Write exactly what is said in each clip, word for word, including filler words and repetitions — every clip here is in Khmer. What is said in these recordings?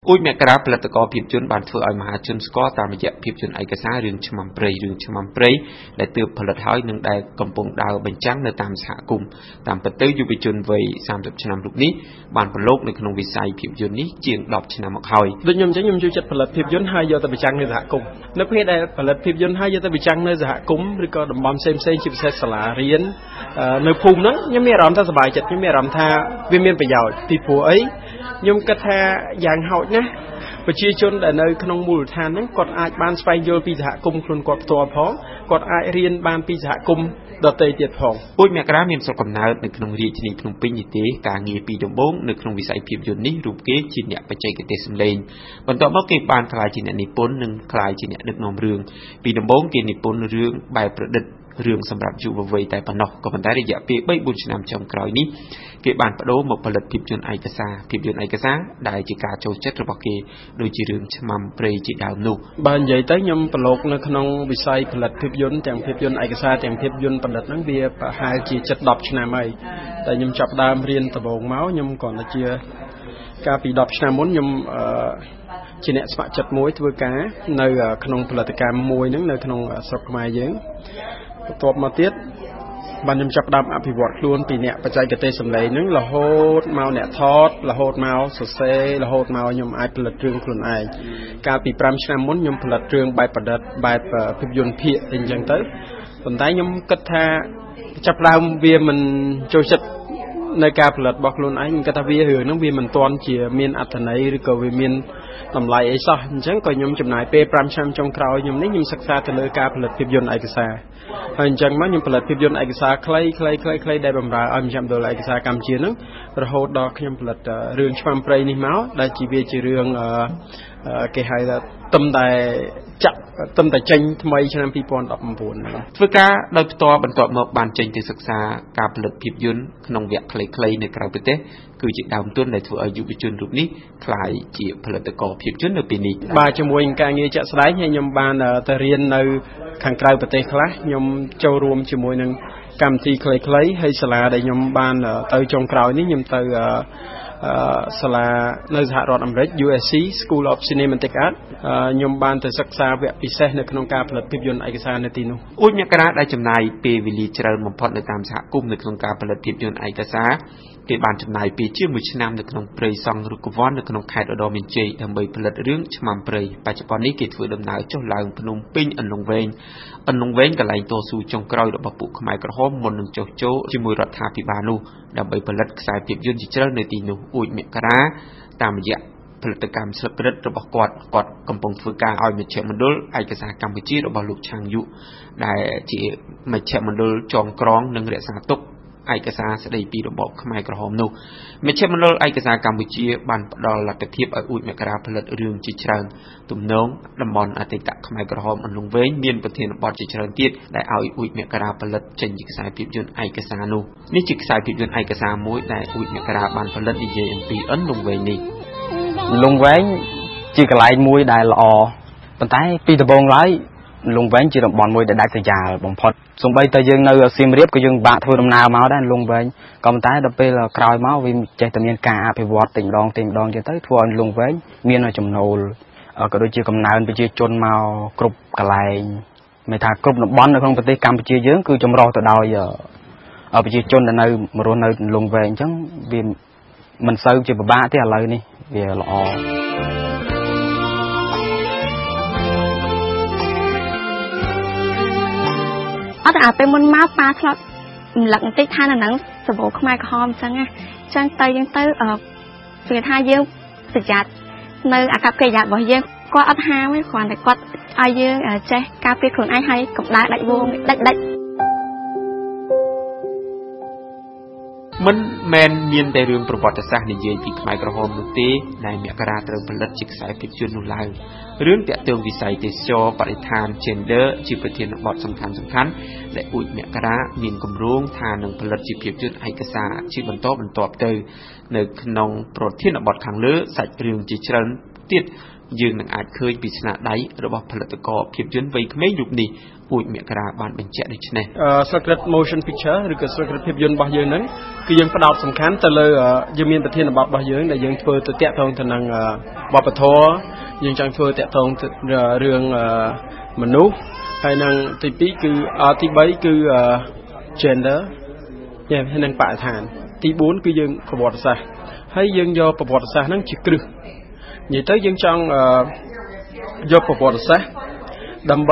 អ៊ុយមករាផលិតករភាពយន្តបានធ្វើឲ្យមហាជនស្គាល់តាមរយៈភាពយន្តឯកសាររឿងឆ្មាំព្រៃរឿងឆ្មាំព្រៃដែលទើបផលិតហើយនឹងដែលកំពុងដើរបញ្ចាំងនៅតាមសហគមន៍តាមពិតទៅយុវជនវ័យសាមសិបឆ្នាំរូបនេះបានប្រឡូកនៅក្នុងវិស័យភាពយន្តនេះជាងដប់ឆ្នាំមកហើយដូចខ្ញុំអញ្ចឹងខ្ញុំចូលចិត្តផលិតភាពយន្តហើយយកទៅបញ្ចាំងនៅសហគមន៍នៅពេលដែលផលិតភាពយន្តហើយយកទៅបញ្ចាំងនៅសហគមន៍ឬក៏តំបន់ផ្សេងផ្សេងជាពិសេសសាលារៀននៅភូមិហ្នឹងខ្ញុំមានអារម្មណ៍ថាសប្បាយចិត្តខ្ញុំមានអារម្មណ៍ថាវាមានប្រយោជន៍ពីព្រោះអីខ្ញុំគិតថាយ៉ាងហោចណាស់ប្រជាជនដែលនៅក្នុងមូលដ្ឋានហ្នឹងគាត់អាចបានស្វែងយល់ពីសហគមន៍ខ្លួនគាត់ផ្ទាល់ផងគាត់អាចរៀនបានពីសហគមន៍ដទៃទៀតផងអ៊ុយមករាមានស្រុកកំណើតនៅក្នុងរាជធានីភ្នំពេញនេះទេការងារពីដំបូងនៅក្នុងវិស័យភាពយន្តនេះរូបគេជាអ្នកបច្ចេកទេសសម្លេងបន្ទាប់មកគេបានក្លាយជាអ្នកនិពន្ធនិងក្លាយជាអ្នកដឹកនាំរឿងពីដំបូងគេនិពន្ធរឿងបែបប្រឌិតរឿងសម្រាប់យុវវ័យតែប៉ុណ្ណោះក៏ប៉ុន្តែរយៈពេលបីបួនឆ្នាំចុងក្រោយនេះគេបានបដូរមកផលិតភាពយន្តឯកសារភាពយន្តឯកសារដែលជាការចូលចិត្តរបស់គេដូចជារឿងឆ្មាំព្រៃជាដើមនោះបើនិយាយទៅខ្ញុំប្រឡូកនៅក្នុងវិស័យផលិតភាពយន្តទាំងភាពយន្តឯកសារទាំងភាពយន្តប្រឌិតហ្នឹងវាប្រហែលជាជិតដប់ឆ្នាំហើយតែខ្ញុំចាប់ដើមរៀនដំបូងមកខ្ញុំគ្រាន់តែជាកាលពីដប់ឆ្នាំមុនខ្ញុំអឺជាអ្នកស្ម័គ្រចិត្តមួយធ្វើការនៅក្នុងផលិតកម្មមួយហ្នឹងនៅក្នុងស្រុកខ្មែរយើងបន្ទាប់មកទៀតបានខ្ញុំចាប់ផ្ដើមអភិវឌ្ឍខ្លួនពីអ្នកបច្ចេកទេសសម្លេងហ្នឹងរហូតមកអ្នកថតរហូតមកសរសេររហូតមកខ្ញុំអាចផលិតរឿងខ្លួនឯងកាលពីប្រាំឆ្នាំមុនខ្ញុំផលិតរឿងបែបប្រឌិតបែបភាពយន្តភាគអីចឹងទៅប៉ុន្តែខ្ញុំគិតថាចាប់ផ្ដើមវាមិនចូលចិត្តនៅការផលិតរបស់ខ្លួនឯងខ្ញុំគិតថាវារឿងហ្នឹងវាមិនទាន់ជាមានអត្ថន័យឬក៏វាមានតម្លៃអីសោះអញ្ចឹងក៏ខ្ញុំចំណាយពេលប្រាំឆ្នាំចុងក្រោយខ្ញុំនេះខ្ញុំសិក្សាទៅលើការផលិតភាពយន្តឯកសារហើយអញ្ចឹងមកខ្ញុំផលិតភាពយន្តឯកសារខ្លីៗខ្លីៗដែលបម្រើឲ្យមជ្ឈមណ្ឌលឯកសារកម្ពុជាហ្នឹងរហូតដល់ខ្ញុំផលិតរឿងឆ្មាំព្រៃនេះមកដែលជាវាជារឿងគេហៅថាទំតែចាក់ទំតែចេញថ្មីឆ្នាំពីរពាន់ដប់ប្រាំបួនធ្វើការដោយផ្ទាល់បន្ទាប់មកបានចេញទៅសិក្សាការផលិតភាពយន្តក្នុងវគ្គខ្លីៗនៅក្រៅប្រទេសគឺជាដើមទុនដែលធ្វើឲ្យយុវជនរូបនេះក្លាយជាផលិតករភាពយន្តនៅពេលនេះបាទជាមួយនឹងការងារជាក់ស្ដែងហើយខ្ញុំបានទៅរៀននៅខាងក្រៅប្រទេសខ្លះខ្ញុំចូលរួមជាមួយនឹងកម្មវិធីខ្លីៗហើយសាលាដែលខ្ញុំបានទៅចុងក្រោយនេះខ្ញុំទៅសាលានៅសហរដ្ឋអាមេរិក U S C School of Cinematic Art ខ្ញុំបានទៅសិក្សាវគ្គពិសេសនៅក្នុងការផលិតភាពយន្តឯកសារនៅទីនោះអ៊ុយមករាដែលចំណាយពេលវេលាច្រើនបំផុតនៅតាមសហគមន៍នៅក្នុងការផលិតភាពយន្តឯកសារគេបានចំណាយពេលជាមួយឆ្នាំនៅក្នុងព្រៃសង់រុក្ខវ័ននៅក្នុងខេត្តឧត្តរមានជ័យដើម្បីផលិតរឿងឆ្មាំព្រៃបច្ចុប្បន្ននេះគេធ្វើដំណើរចុះឡើងភ្នំពេញអន្លង់វែងអន្លង់វែងកន្លែងតស៊ូចុងក្រោយរបស់ពួកខ្មែរក្រហមមុននឹងចុះចូលជាមួយរដ្ឋាភិបាលនោះដើម្បីផលិតខ្សែភាពយន្តជាច្រើននៅទីនោះអ៊ុយមករាតាមរយៈផលិតកម្មស្លឹករឹតរបស់គាត់គាត់កំពុងធ្វើការឲ្យមជ្ឈមណ្ឌលឯកសារកម្ពុជារបស់លោកឆាងយុដែលជាមជ្ឈមណ្ឌលចងក្រងនិងរក្សាទុកឯកសារស្ដីពីរបបខ្មែរក្រហមនោះមជ្ឈមណ្ឌលឯកសារកម្ពុជាបានផ្ដល់លទ្ធភាពឲ្យអ៊ុយមករាផលិតរឿងជាច្រើនទំនងតំបន់អតីតខ្មែរក្រហមអន្លង់វែងមានប្រធានបទជាច្រើនទៀតដែលឲ្យអ៊ុយមករាផលិតចេញជាខ្សែភាពយន្តឯកសារនោះនេះជាខ្សែភាពយន្តឯកសារមួយដែលអ៊ុយមករាបានផលិតនិយាយអំពីអន្លង់វែងនេះអន្លង់វែងជាកន្លែងមួយដែលល្អប៉ុន្តែពីដំបូងឡើយអន្លង់វែងជាតំបន់មួយដែលដាច់ស្រយាលបំផុតសូម្បីតែយើងនៅសៀមរាបក៏យើងបាក់ធ្វើដំណើរមកដែរអន្លង់វែងក៏ប៉ុន្តែដល់ពេលក្រោយមកវាចេះតែមានការអភិវឌ្ឍតែម្ដងតែម្ដងទៀតទៅធ្វើឲ្យអន្លង់វែងមានចំណូលក៏ដូចជាកំណើនប្រជាជនមកគ្រប់កន្លែងមិនថាគ្រប់តំបន់នៅក្នុងប្រទេសកម្ពុជាយើងគឺចម្រុះទៅដោយប្រជាជនដែលនៅរស់នៅអន្លង់វែងអញ្ចឹងវាមិនសូវជាពិបាកទេឥឡូវនេះវាល្អអត់តែពេលមុនមកប៉ាធ្លាប់រំលឹកបន្តិចថានៅហ្នឹងសម្បូរខ្មែរក្រហមអញ្ចឹងណាអញ្ចឹងទៅយើងទៅវាថាយើងប្រយ័ត្ននៅអាកប្បកិរិយារបស់យើងគាត់អត់ហាមទេគ្រាន់តែគាត់ឲ្យយើងចេះការពារខ្លួនឯងហើយកុំដើរដាច់វងដាច់ដាច់មិនមែនមានតែរឿងប្រវត្តិសាស្ត្រនិយាយពីខ្មែរក្រហមនោះទេដែលមករាត្រូវផលិតជាខ្សែភាពយន្តនោះឡើយរឿងតាក់ទងវិស័យទេសចរបរិស្ថាន gender ជាប្រធានបទសំខាន់សំខាន់ដែលអ៊ុយមករាមានគម្រោងថានឹងផលិតជាភាពយន្តឯកសារជាបន្តបន្ទាប់ទៅនៅក្នុងប្រធានបទខាងលើសាច់រឿងជាច្រើនទៀតយើងនឹងអាចឃើញពីស្នាដៃរបស់ផលិតករភាពយន្តវ័យក្មេងរូបនេះពូជមករាបានបញ្ជាក់ដូចនេះ Secret Motion Picture ឬក៏ Secret ភាពយន្តរបស់យើងហ្នឹងគឺយើងផ្ដោតសំខាន់ទៅលើយើងមានប្រធានបទរបស់យើងដែលយើងធ្វើទៅតាក់ទងទៅនឹងវប្បធម៌យើងចង់ធ្វើតាក់ទងទៅរឿងមនុស្សហើយនឹងទីពីរគឺទីបីគឺ gender យ៉ាងហើយនឹងបរិស្ថានទីបួនគឺយើងប្រវត្តិសាស្ត្រហើយយើងយកប្រវត្តិសាស្ត្រហ្នឹងជាគ្រឹះនិយាយទៅយើងចង់យកប្រវត្តិសាស្ត្រដើម្បី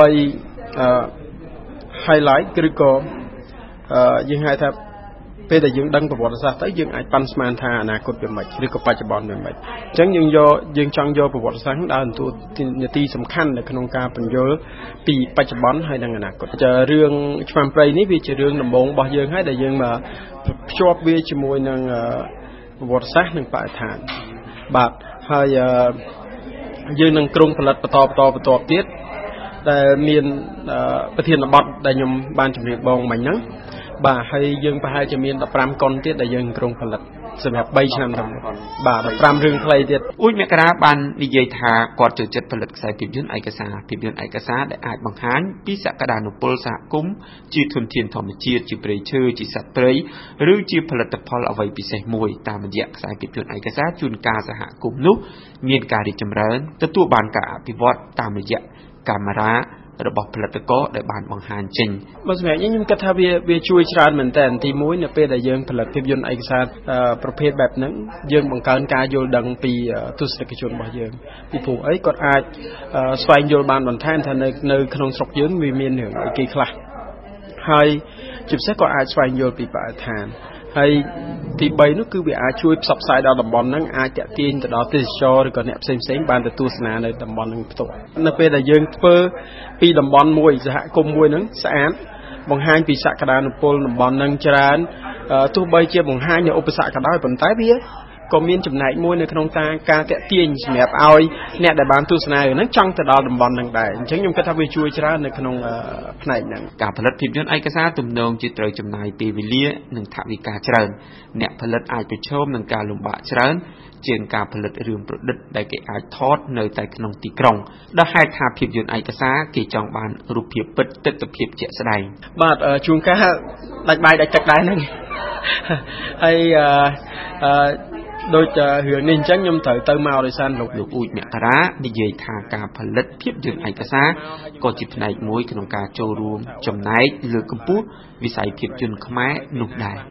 highlight ឬក៏យើងហៅថាពេលដែលយើងដឹងប្រវត្តិសាស្ត្រទៅយើងអាចប៉ាន់ស្មានថាអនាគតវាមិនឬក៏បច្ចុប្បន្នវាមិនអញ្ចឹងយើងយកយើងចង់យកប្រវត្តិសាស្ត្រហ្នឹងដើរទទួលនាទីសំខាន់នៅក្នុងការបញ្យល់ពីបច្ចុប្បន្នហើយនិងអនាគតរឿងឆ្មាំព្រៃនេះវាជារឿងដំបូងរបស់យើងហើយដែលយើងមកភ្ជាប់វាជាមួយនឹងប្រវត្តិសាស្ត្រនិងបរិស្ថានបាទហើយយើងនឹងក្រុងផលិតបន្តបន្តបន្តទៀតដែលមានប្រធានបទដែលខ្ញុំបានជម្រាបបងមិញហ្នឹងបាទហើយយើងប្រហែលជាមាន15កុនទៀតដែលយើងក្រុងផលិតសម្រាប់3ឆ្នាំទៅបាទ15រឿងខ្លីទៀតអ៊ូចមករាបាននិយាយថាគាត់ចូលចិត្តផលិតខ្សែភាពយន្តឯកសារភាពយន្តឯកសារដែលអាចបង្ហាញពីសក្តានុពលសហគមន៍ជាធនធានធម្មជាតិជាព្រៃឈើជាសត្វព្រៃឬជាផលិតផលអ្វីពិសេសមួយតាមរយៈខ្សែភាពយន្តឯកសារជួនកាលសហគមន៍នោះមានការរីកចម្រើនទទួលបានការអភិវឌ្ឍតាមរយៈកាមេរ៉ារបស់ផលិតករដែលបានបង្ហាញចេញបើសម្រាប់ខ្ញុំគិតថាវាវាជួយច្រើនមែនតើទីមួយនៅពេលដែលយើងផលិតភាពយន្តឯកសារប្រភេទបែបហ្នឹងយើងបង្កើនការយល់ដឹងពីទស្សនិកជនរបស់យើងពីព្រោះអីគាត់អាចស្វែងយល់បានបន្ថែមថានៅនៅក្នុងស្រុកយើងវាមានរឿងអីគេខ្លះហើយជាពិសេសក៏អាចស្វែងយល់ពីបរិស្ថានហើយទីបីនោះគឺវាអាចជួយផ្សព្វផ្សាយដល់តំបន់ហ្នឹងអាចតាក់ទាញទៅដល់ទេសចរឬក៏អ្នកផ្សេងផ្សេងបានទៅទស្សនានៅតំបន់ហ្នឹងផ្ទាល់នៅពេលដែលយើងធ្វើពីតំបន់មួយសហគមន៍មួយហ្នឹងស្អាតបង្ហាញពីសក្តានុពលតំបន់ហ្នឹងច្រើនទោះបីជាបង្ហាញនៅឧបសគ្គក៏ដោយប៉ុន្តែវាក៏មានចំណែកមួយនៅក្នុងការការតាក់ទាញសម្រាប់ឲ្យអ្នកដែលបានទស្សនាហ្នឹងចង់ទៅដល់តំបន់ហ្នឹងដែរអញ្ចឹងខ្ញុំគិតថាវាជួយច្រើននៅក្នុងផ្នែកហ្នឹងការផលិតភាពយន្តឯកសារទំនងជាត្រូវចំណាយពេលវេលានិងថវិកាច្រើនអ្នកផលិតអាចប្រឈមនឹងការលំបាកច្រើនជាងការផលិតរឿងប្រឌិតដែលគេអាចថតនៅតែក្នុងទីក្រុងដែលហេតុថាភាពយន្តឯកសារគេចង់បានរូបភាពពិតទិដ្ឋភាពជាក់ស្ដែងបាទជួនកាលដាច់បាយដាច់ទឹកដែរហ្នឹងហើយអឺដូចរឿងនេះអញ្ចឹងខ្ញុំត្រូវទៅមកដោយសារលោកលោកអ៊ូចមករានិយាយថាការផលិតភាពយន្តឯកសារក៏ជាផ្នែកមួយក្នុងការចូលរួមចំណែកលើកកម្ពស់វិស័យភាពយន្តខ្មែរនោះដែរ